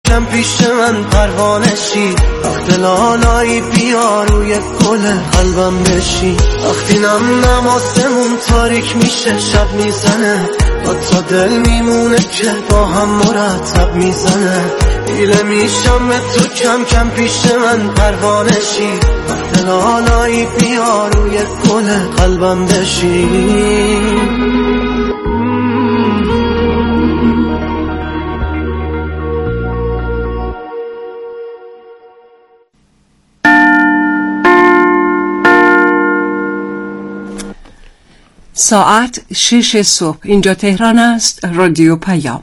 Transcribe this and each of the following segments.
کم پیش من پروانشی، وقت لالایی بیا روی گل قلبم بشی. وقتی نم آسمون تاریک میشه شب میزنه، تا دل میمونه که با هم مرتب میزنه. دیله میشم به تو کم کم پیش من پروانشی، وقت لالایی بیا روی گل قلبم بشی. ساعت 6 صبح. اینجا تهران است. رادیو پیام.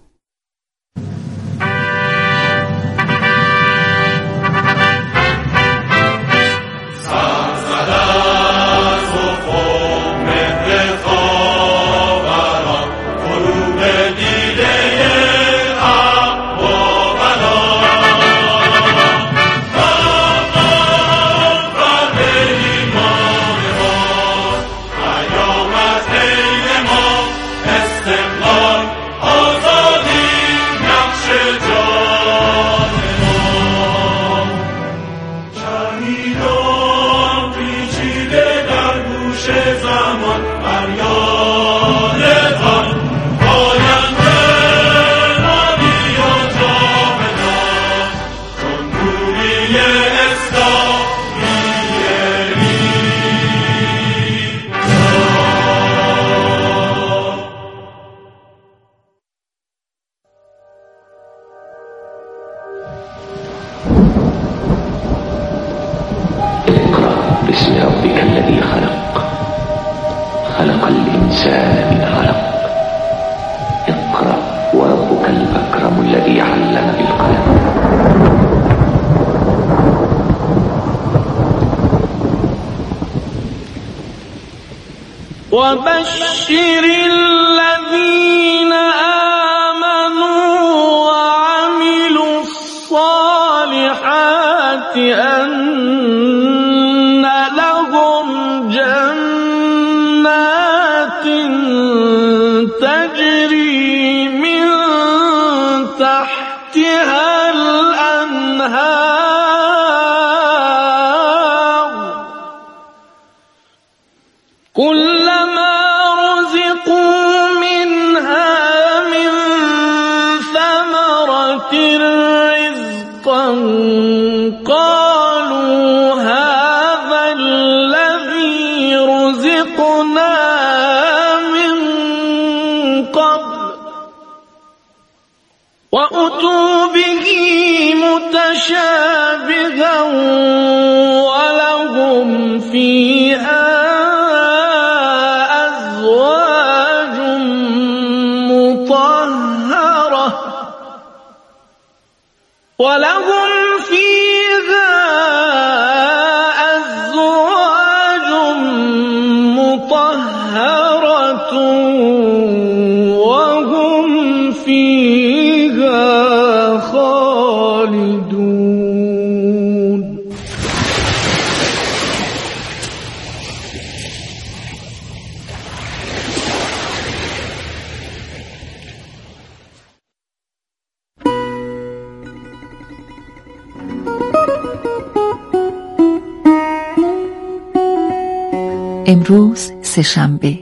بسم ربك الذي خلق الإنسان من علق اقرأ وربك الأكرم الذي علم بالقلم. وبشر الذين آمنوا وعملوا الصالحات أن لهم جنات تجري من تحتها الأنهار كلما رزقوا منها من ثمرة رزقا قالوا هذا الذي رزقنا من قبل وأتوا به متشابها ولهم فيها أزواج مطهرة وهم فيها خالدون. امروز سه‌شنبه.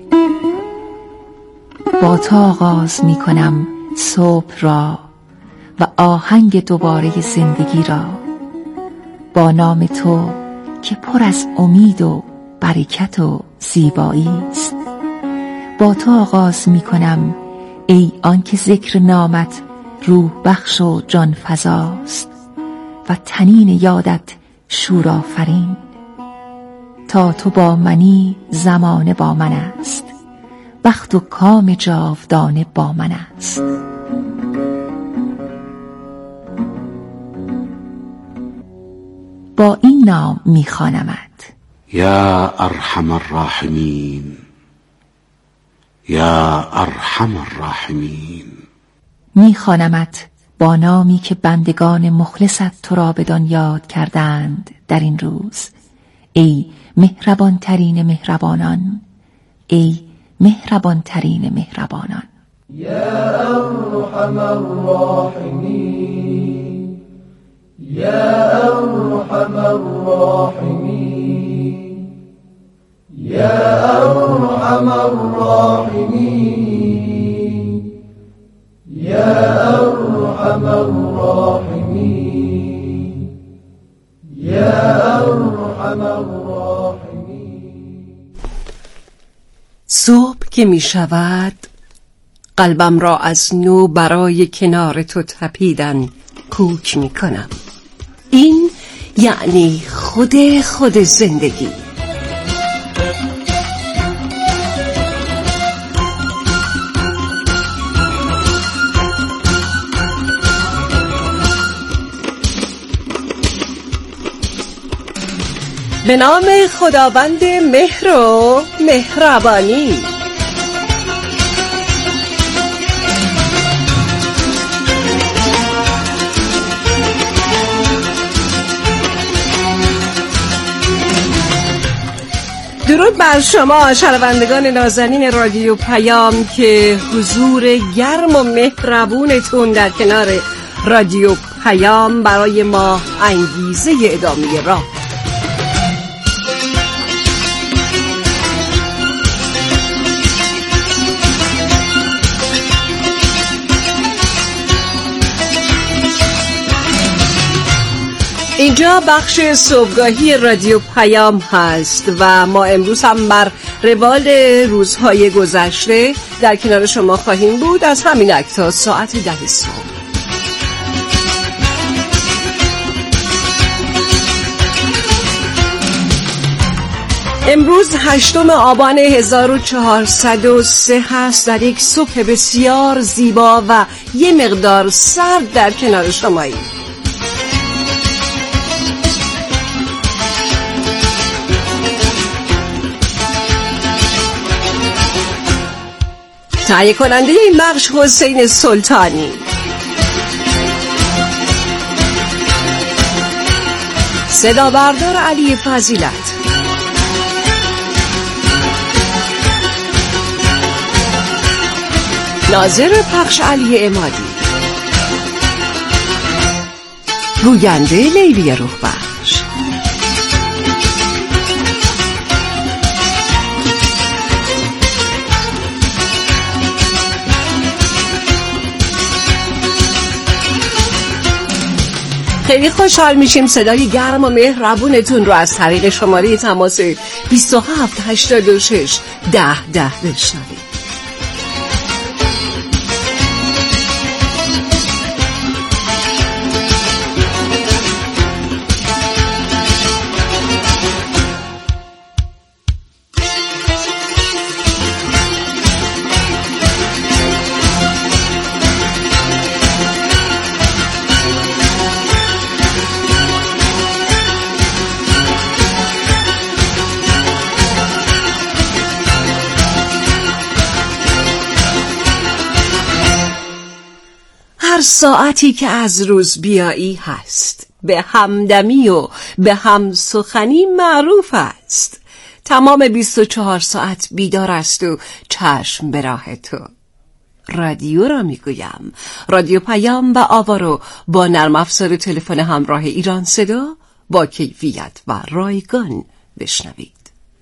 با تو آغاز می کنم صبح را و آهنگ دوباره زندگی را، با نام تو که پر از امید و برکت و زیبایی است. با تو آغاز می کنم ای آن که ذکر نامت روح بخش و جان فزاست و تنین یادت شورآفرین. تا تو با منی زمانه با من است، بخت و کام جاودانه با من است. با این نام می‌خوانمت: یا ارحم الراحمین، یا ارحم الراحمین. می‌خوانمت با نامی که بندگان مخلصت تو را بدان یاد کردند در این روز. ای مهربان ترین مهربانان، ای مهربان ترین مهربانان. یا ارحم الراحمین. الراحمين يا أرحم الراحمين. صبح که می شود قلبم را از نو برای کنار تو تپیدن کوک می کنم. این یعنی خود زندگی. به نام خداوند مهر و مهربانی. درود بر شما شنوندگان نازنین رادیو پیام که حضور گرم و مهربونتون در کنار رادیو پیام برای ما انگیزه ادامه راه. اینجا بخش صبحگاهی رادیو پیام هست و ما امروز هم بر روال روزهای گذشته در کنار شما خواهیم بود از همین تا ساعت 10 صبح. امروز 8 آبان 1403 هست. در یک صبح بسیار زیبا و یه مقدار سرد در کنار شماییم. تهیه کننده این بخش حسین سلطانی، صدا بردار علی فضیلت، ناظر پخش علی عمادی، گوینده لیلی روح بخش. خیلی خوشحال میشیم صدای گرم و مهربونتون رو از طریق شماره تماس 2786 1010 بشنوید. هر ساعتی که از روز بیایی هست، به همدمی و به هم سخنی معروف است. تمام 24 ساعت بیدار است و چشم به راه تو. رادیو را میگویم، رادیو پیام و آوا رو با نرم افزار تلفن همراه ایران صدا با کیفیت و رایگان بشنوید.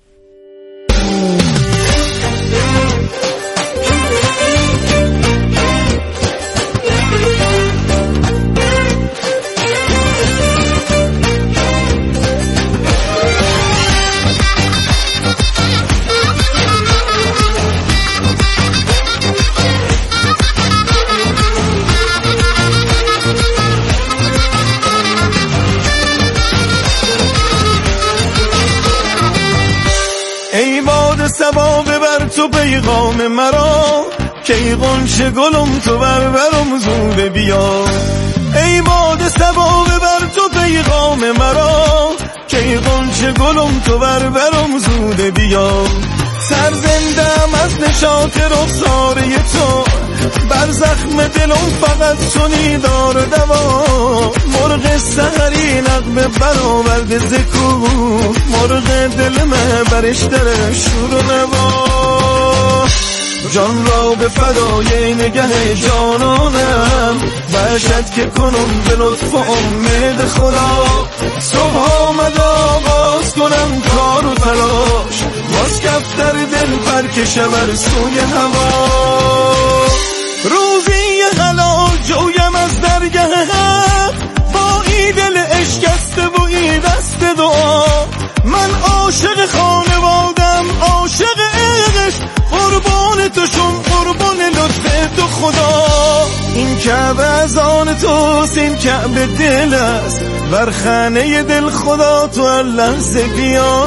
سبا ببر تو پیغام مرا که ای غنچه گلم تو برم زود بیا. ای باد سبا ببر تو پیغام مرا که ای غنچه گلم تو برم زود بیا. سرزندم از نشاط رخساره تو، بر زخم دلم فقط تو نیدار و دوا. مرغ سحری نغمه برآورده ز کوه، مرغ دل من برش در شور و نوا. جان را به فدای نگه جانانم، باشد که کنم به لطف امید خدا. صبح آمد آغاز کنم کار و تلاش، باز کفتر دل پر کشم بر سوی هوا. روزی حلال جویم از درگه تو سین کعبه دل است بر خانه دل خدا تو هر لحظه بیا.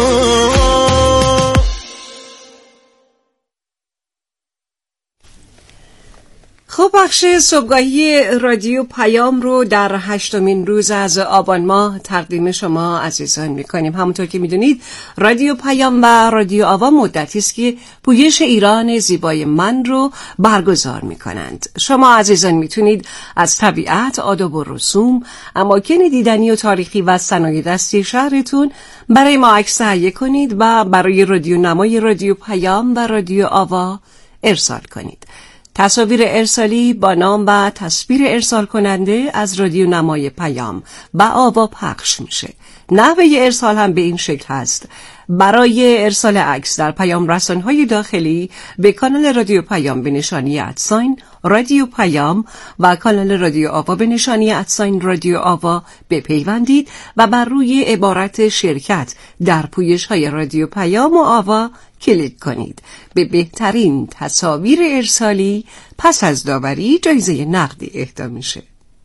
خب بخش صبحگاهی رادیو پیام رو در 8مین روز از آبان ماه تقدیم شما عزیزان میکنیم. همونطور که میدونید رادیو پیام و رادیو آوا مدتی است که پویش ایران زیبای من رو برگزار میکنند. شما عزیزان میتونید از طبیعت، آداب و رسوم، اماکن دیدنی و تاریخی و صنایع دستی شهرتون برای ما عکس تهیه کنید و برای رادیو نمای رادیو پیام و رادیو آوا ارسال کنید. تصاویر ارسالی با نام و تصویر ارسال کننده از رادیو نمای پیام و آوا پخش میشه. نحوه ارسال هم به این شکل هست: برای ارسال عکس در پیام رسانه‌های داخلی به کانال رادیو پیام به نشانی @ رادیو پیام و کانال رادیو آوا به نشانی @ رادیو آوا بپیوندید و بر روی عبارت شرکت در پویش‌های رادیو پیام و آوا کلیک کنید. به بهترین تصاویر ارسالی پس از داوری جایزه نقدی اهدا میشه.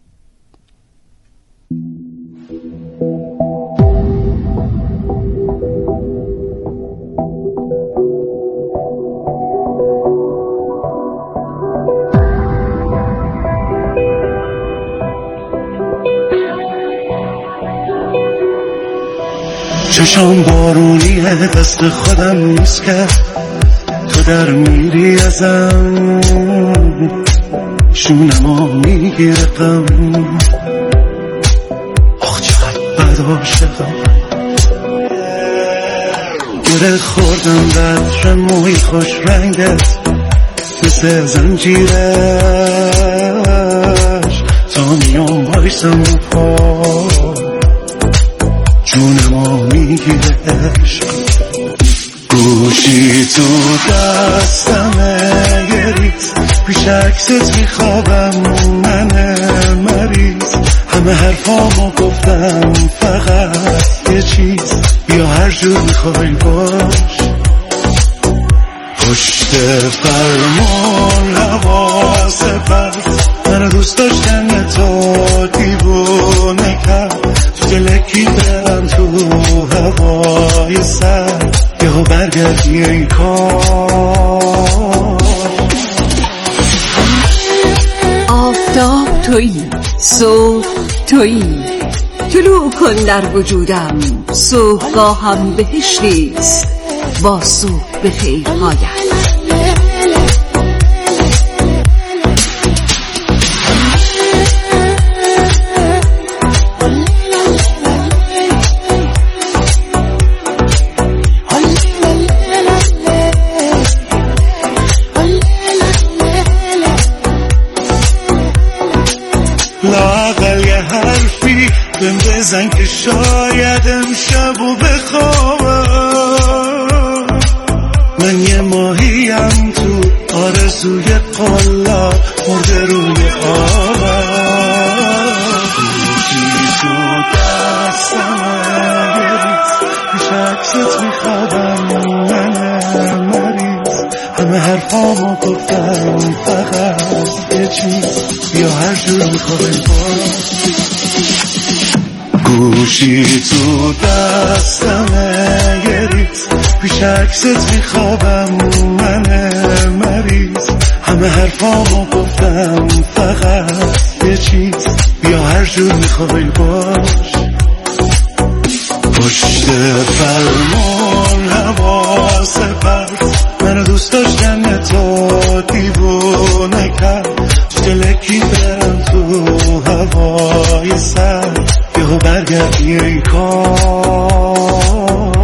چشام بارونیه دست خودم نیست که تو در میری ازم شونمو میگیره غم. آخ چقدر بد عاشقم، گره خوردم بطر موی خوش رنگت مثل زنجیرش تا میام بایستم رو پا جونمو میگیره عشق. گوشی تو دستمه یه ریز پیش عکست میخوابم من مریض. همه حرفامو گفتم فقط یه چیز، بیا هر جور میخوای باش. پشت فرمان حواس پس من دوست داشتن تو دیوونه کرد. تو دلکی برم تو هوای سر یهو برگردی این کار. آفتاب تویی، صبح تویی، طلوع کن در وجودم. صبحگاهم بهشتیست با صبح به خیرهایت. لااقل یه حرفی بهم بزن که شاید امشبو بخوابم. من یه ماهیم تو آرزوی قلاب مرده روی آبم. گوشی تو دستمه یه ریز پیش عکست میخوابم من مریض. همه حرفامو گفتم فقط یه چیز، بیا هر جور میخوای باش. گوشی تو دستمه یه ریز پیش عکست میخوابم من مریض. همه حرفامو گفتم فقط یه چیز، بیا هر جور میخوای باش. پشت فرمان حواس پس من دوست داشتن تو دیوونه کرد. تو دلکی برم تو هوای سر یهو برگردی این کار.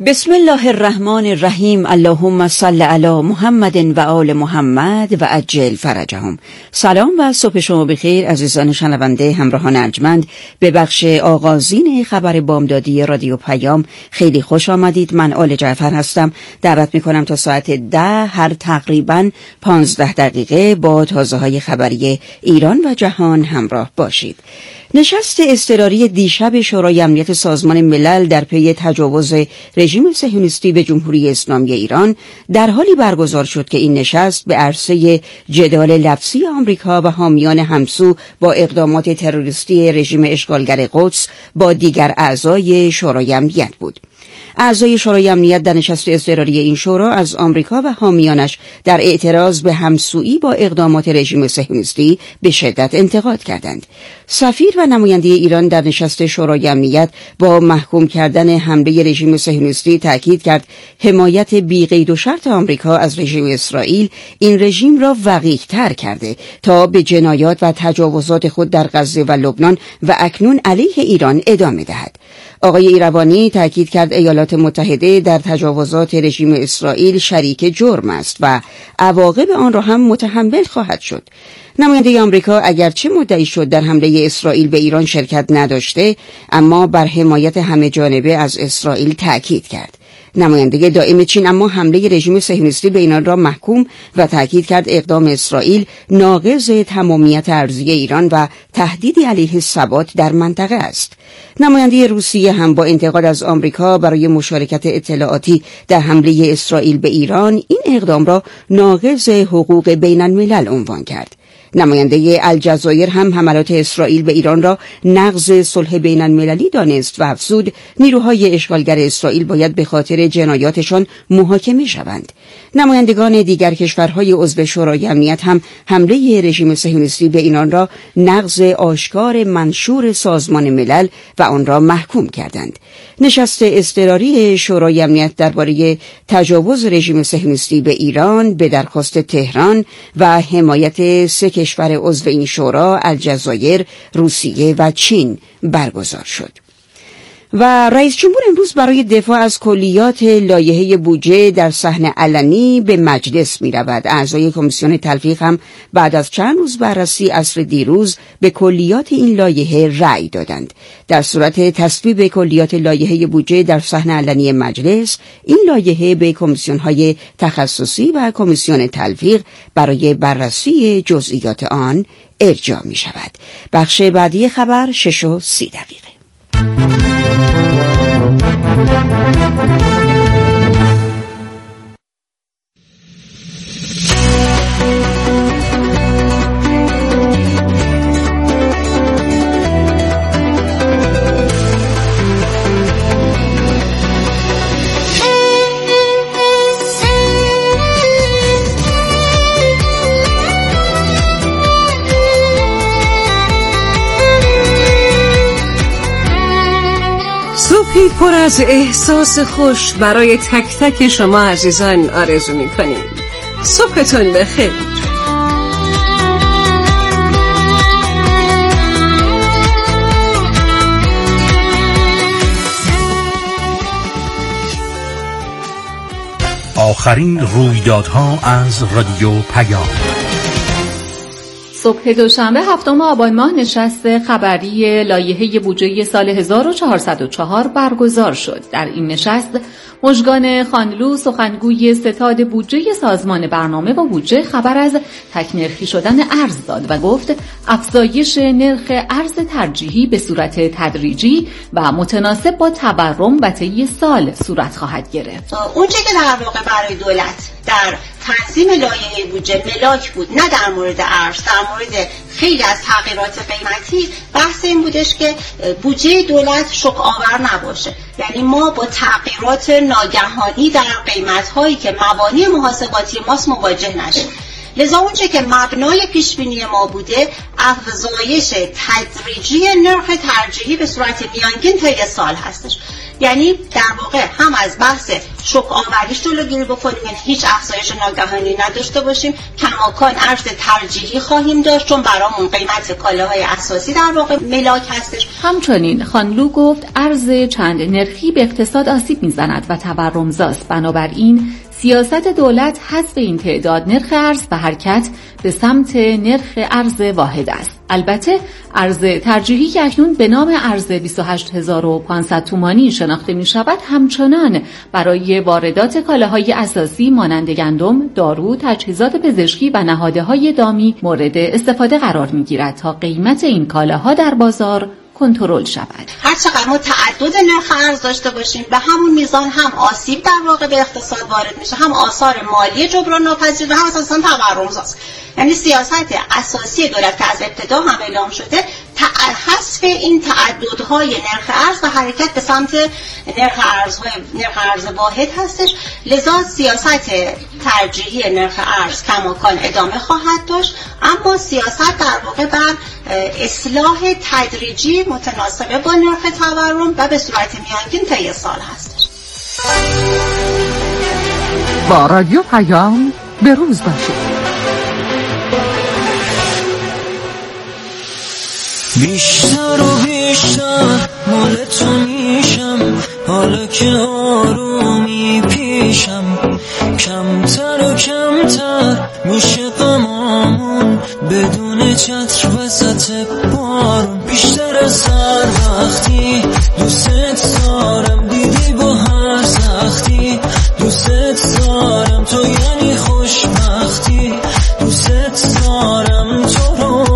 بسم الله الرحمن الرحیم. اللهم صل علی محمد و آل محمد و عجل فرجهم. سلام و صبح شما بخیر عزیزان شنونده همراهان ارجمند به بخش آغازین خبر بامدادی رادیو پیام. خیلی خوش آمدید. من آل جعفر هستم. دعوت میکنم تا ساعت 10 هر تقریباً 15 دقیقه با تازه‌های خبری ایران و جهان همراه باشید. نشست اضطراری دیشب شورای امنیت سازمان ملل در پی تجاوز رژیم صهیونیستی به جمهوری اسلامی ایران در حالی برگزار شد که این نشست به عرصه جدال لفظی آمریکا و حامیان همسو با اقدامات تروریستی رژیم اشغالگر قدس با دیگر اعضای شورای امنیت بود. اعضای شورای امنیت در نشست اضطراری این شورا از آمریکا و حامیانش در اعتراض به همسویی با اقدامات رژیم صهیونیستی به شدت انتقاد کردند. سفیر و نماینده ایران در نشست شورای امنیت با محکوم کردن حمله رژیم صهیونیستی تاکید کرد حمایت بی قید و شرط آمریکا از رژیم اسرائیل این رژیم را وقیح‌تر کرده تا به جنایات و تجاوزات خود در غزه و لبنان و اکنون علیه ایران ادامه دهد. آقای ایروانی تاکید کرد ایالات متحده در تجاوزات رژیم اسرائیل شریک جرم است و عواقب آن را هم متحمل خواهد شد. نماینده آمریکا اگرچه مدعی شد در حمله اسرائیل به ایران شرکت نداشته، اما بر حمایت همه جانبه از اسرائیل تاکید کرد. نماینده دائم چین اما حمله رژیم صهیونیستی به ایران را محکوم و تاکید کرد اقدام اسرائیل ناقض تمامیت ارضی ایران و تهدیدی علیه ثبات در منطقه است. نماینده روسیه هم با انتقاد از آمریکا برای مشارکت اطلاعاتی در حمله اسرائیل به ایران این اقدام را ناقض حقوق بین الملل عنوان کرد. نماینده الجزایر هم حملات اسرائیل به ایران را نقض صلح بین المللی دانست و افزود نیروهای اشغالگر اسرائیل باید به خاطر جنایاتشان محاکمه شوند. نمایندگان دیگر کشورهای عضو شورای امنیت هم حمله رژیم صهیونیستی به ایران را نقض آشکار منشور سازمان ملل و آن را محکوم کردند. نشست اضطراری شورای امنیت درباره تجاوز رژیم صهیونیستی به ایران به درخواست تهران و حمایت سه کشور عضو این شورا الجزایر، روسیه و چین برگزار شد. و رئیس جمهور امروز برای دفاع از کلیات لایحه بودجه در صحن علنی به مجلس می رود. اعضای کمیسیون تلفیق هم بعد از چند روز بررسی عصر دیروز به کلیات این لایحه رأی دادند. در صورت تصویب کلیات لایحه بودجه در صحن علنی مجلس، این لایحه به کمیسیون‌های تخصصی و کمیسیون تلفیق برای بررسی جزئیات آن ارجاع می شود. بخش بعدی خبر 6:30. صبحی پر از احساس خوش برای تک تک شما عزیزان آرزو می‌کنیم. صبحتون بخیر. آخرین رویدادها از رادیو پیام. صبح دوشنبه 7 آبان ماه نشست خبری لایحه بودجه سال 1404 برگزار شد. در این نشست مژگان خانلو سخنگوی ستاد بودجه سازمان برنامه و بودجه خبر از تک‌نرخی شدن ارز داد و گفت افزایش نرخ ارز ترجیحی به صورت تدریجی و متناسب با تورم و طی سال صورت خواهد گرفت. اونچه که در واقع برای دولت در تنظیم لایحه بودجه ملاک بود، نه در مورد ارز، در مورد خیلی از تغییرات قیمتی، بحث این بودش که بودجه دولت شوک آور نباشه. یعنی ما با تغییرات ناگهانی در قیمت‌هایی که مبانی محاسباتی ماست مواجه نشیم. لذا اونچه که مبنای پیشبینی ما بوده افزایش تدریجی نرخ ترجیحی به صورت میانگین طی سال هستش. یعنی در واقع هم از بحث شوک آوریش جلوگیری بکنیم، یعنی هیچ افزایش ناگهانی نداشته باشیم، کماکان ارز ترجیحی خواهیم داشت چون برامون قیمت کالاهای اساسی در واقع ملاک هستش. همچنین خانلو گفت ارز چند نرخی به اقتصاد آسیب میزند و تورمزاست، بنابراین سیاست دولت حذف این تعداد نرخ ارز و حرکت به سمت نرخ ارز واحد است. البته ارز ترجیحی که اکنون به نام ارز 28500 تومانی شناخته می شود همچنان برای واردات کالاهای اساسی مانند گندم، دارو، تجهیزات پزشکی و نهادهای دامی مورد استفاده قرار می گیرد تا قیمت این کالاها در بازار کنترل شود. هر چقدر ما تعدد نرخ ارز داشته باشیم به همون میزان هم آسیب در واقع به اقتصاد وارد میشه، هم آثار مالی جبران ناپذیر و هم اساساً تورمزاست. یعنی سیاست اساسی دولت که از ابتدا هم اعلام شده حذف این تعددهای نرخ ارز و حرکت به سمت نرخ ارز واحد هستش. لذا سیاست ترجیحی نرخ ارز کماکان ادامه خواهد داشت، اما سیاست در واقع بر اصلاح تدریجی متناسب با نرخ تورم و به صورت میانگین طی سال هستش. با رادیو پیام به روز باشید. بیشتر و بیشتر مال تو میشم، حالا که آرومی پیشم، کمتر و کمتر میشه غمامون بدون چتر وسط بارون. بیشتر از هر وقتی دوست دارم، دیدی با هر سختی دوست دارم، تو یعنی خوشبختی دوست دارم تو رو.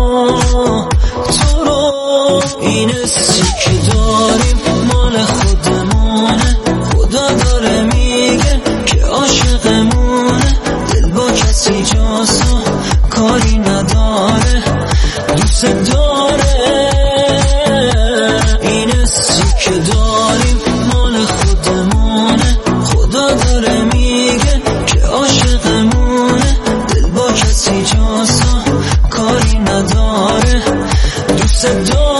این حسی که داریم مال خودمونه، خدا داره میگه که عاشقمونه، دل با کسی جاسا کاری نداره دوست داره. این حسی که داریم مال خودمونه، خدا داره میگه که عاشقمونه، دل با کسی جاسا کاری نداره دوست داره.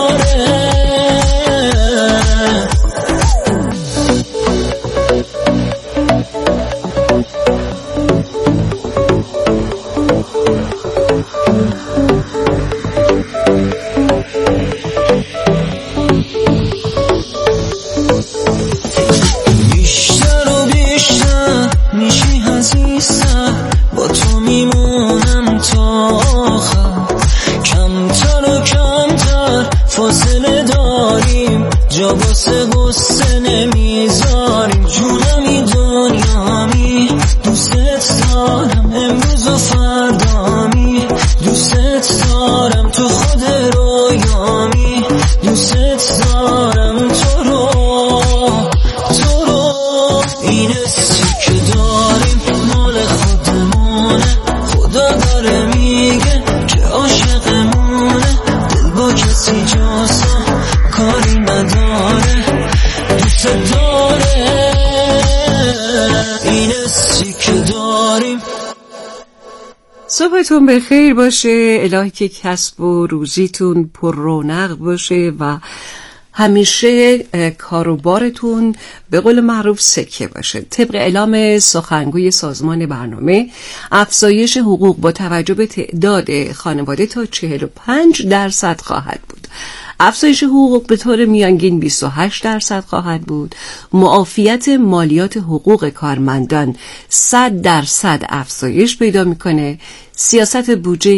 صبحتون بخیر باشه، الهی که کسب و روزیتون پر رونق باشه و همیشه کاروبارتون به قول معروف سکه باشه. طبق اعلام سخنگوی سازمان برنامه، افزایش حقوق با توجه به تعداد خانواده تا 45% خواهد بود. افزایش حقوق به طور میانگین 28% خواهد بود. معافیت مالیات حقوق کارمندان 100% افزایش پیدا میکنه. سیاست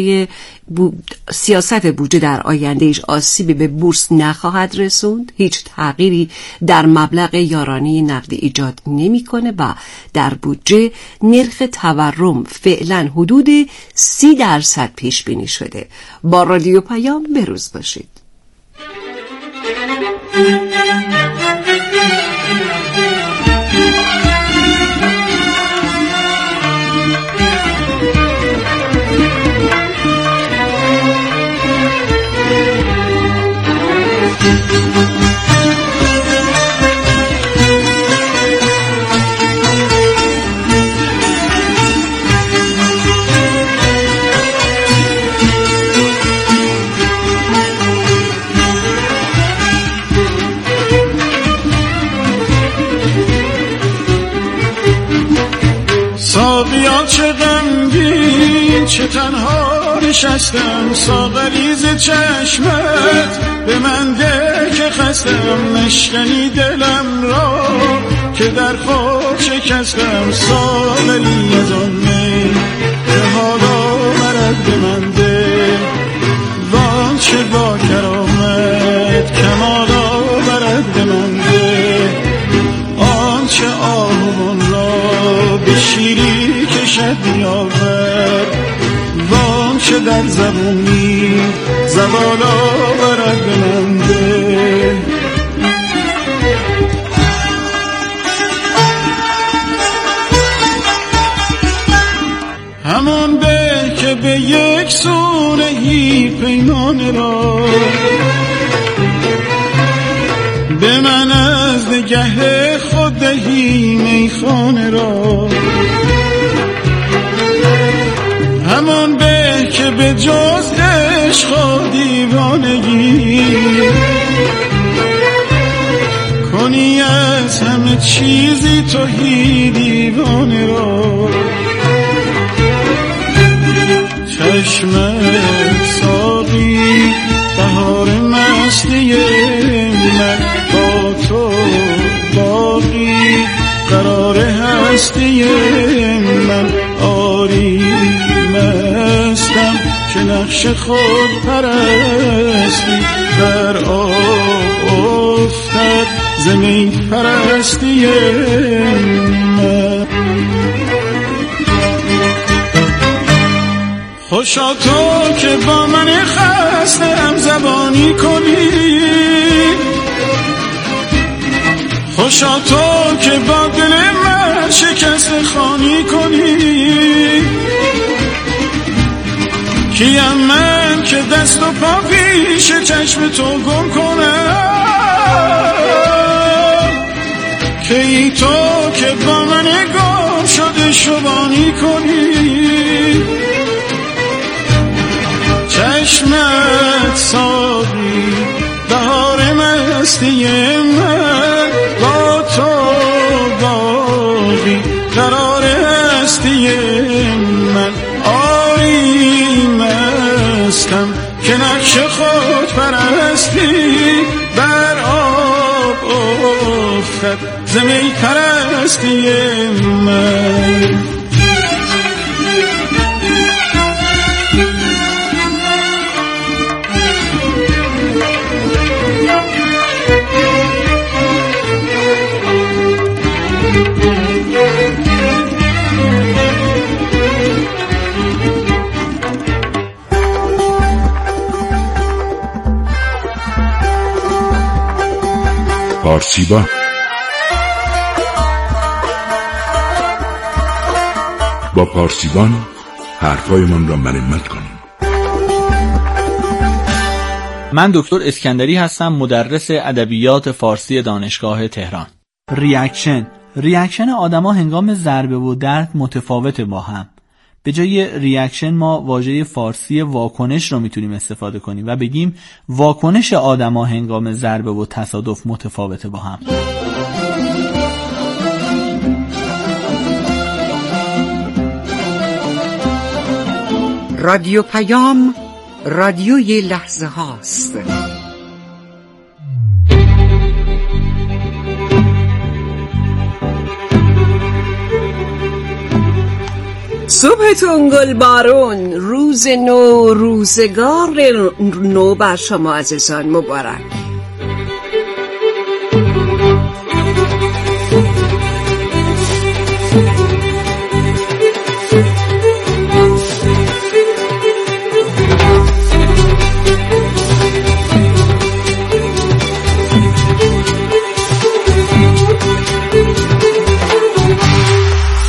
بودجه در آینده هیچ آسیبی به بورس نخواهد رسوند. هیچ تغییری در مبلغ یارانه نقدی ایجاد نمیکنه و در بودجه نرخ تورم فعلا حدود 30% پیش بینی شده. با رادیو پیام به روز باشید. ساقیا چه غمگین چه تنها نشستم، ساغری ز چشمت به من ده که خستم، نشکنی دلم را که در خود شکستم، ساغری از آن می که حالا مرد به من ده، وان چه با کرامت کمال آورد به من ده، آن چه آهوان را به شیری کشد بیاور، وان چه در زبونی زوال آورد به من ده. همان به که به یک سونهی پیمان را به من از نگه خود دهی میخانه را، همان به که به جز عشق و دیوانگی کنی از همه چیزی توهی دیوانه را، چشمت ساقی بهار مستی من، با تو باقی قرار هستی من، آری مستم که نقش خود پرستی در آب افتد زمین پرستی من. خوشا تو که با من خسته هم زبانی کنی، خوشا تو که با دل من شکست خانی کنی، کیم من که دست و پا پیش چشم تو گم کنم، کی تو که با من گم شده شبانی کنی، چشمت ساقی بهار مستی من، با تو باقی قرار هستی من، آری مستم که نقش خود پرستی بر آب افتد زمین پرستی من. پارسیبان با پارسیبان حرفایمان را مرمت کنیم. من دکتر اسکندری هستم، مدرس ادبیات فارسی دانشگاه تهران. ریاکشن آدما هنگام ضربه و درد متفاوته با هم. به جای ریاکشن ما واژه فارسی واکنش رو میتونیم استفاده کنیم و بگیم واکنش آدما هنگام ضربه و تصادف متفاوته با هم. رادیو پیام، رادیوی لحظه هاست. صبحتون گل بارون، روز نو، روزگار نو بر شما عزیزان مبارک.